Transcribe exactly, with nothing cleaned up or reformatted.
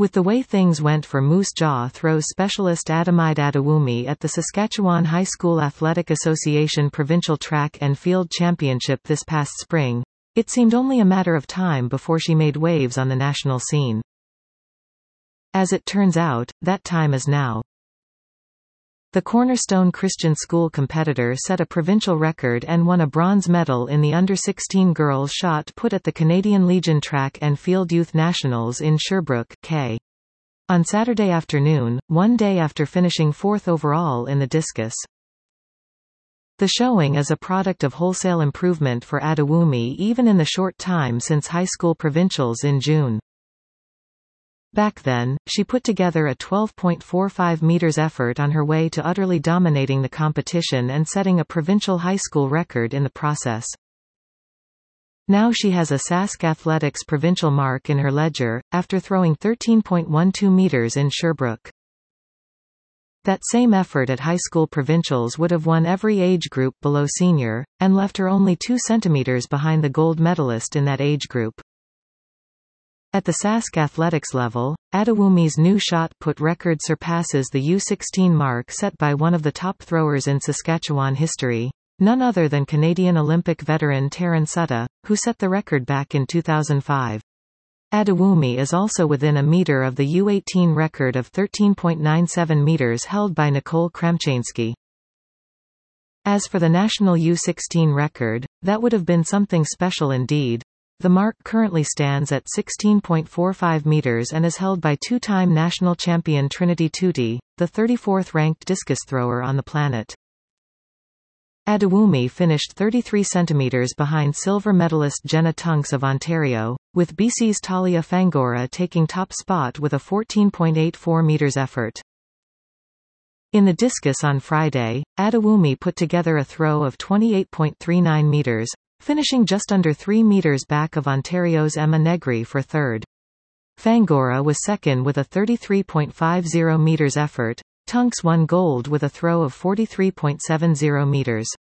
With the way things went for Moose Jaw throws specialist Adelaide Adewumi at the Saskatchewan High School Athletic Association Provincial Track and Field Championship this past spring, it seemed only a matter of time before she made waves on the national scene. As it turns out, that time is now. The Cornerstone Christian School competitor set a provincial record and won a bronze medal in the under sixteen girls shot put at the Canadian Legion Track and Field Youth Nationals in Sherbrooke, K. on Saturday afternoon, one day after finishing fourth overall in the discus. The showing is a product of wholesale improvement for Adewumi even in the short time since high school provincials in June. Back then, she put together a twelve point four five meters effort on her way to utterly dominating the competition and setting a provincial high school record in the process. Now she has a Sask Athletics provincial mark in her ledger, after throwing thirteen point one two meters in Sherbrooke. That same effort at high school provincials would have won every age group below senior, and left her only two centimeters behind the gold medalist in that age group. At the Sask Athletics level, Adewumi's new shot put record surpasses the U sixteen mark set by one of the top throwers in Saskatchewan history, none other than Canadian Olympic veteran Taryn Sutta, who set the record back in two thousand five. Adewumi is also within a meter of the U eighteen record of thirteen point nine seven meters held by Nicole Kremchansky. As for the national U sixteen record, that would have been something special indeed. The mark currently stands at sixteen point four five meters and is held by two-time national champion Trinity Tuti, the thirty-fourth ranked discus thrower on the planet. Adewumi finished thirty-three centimeters behind silver medalist Jenna Tunks of Ontario, with B C's Talia Fangora taking top spot with a fourteen point eight four meters effort. In the discus on Friday, Adewumi put together a throw of twenty-eight point three nine meters, finishing just under three meters back of Ontario's Emma Negri for third. Fangora was second with a thirty-three point five zero meters effort. Tunks won gold with a throw of forty-three point seven zero meters.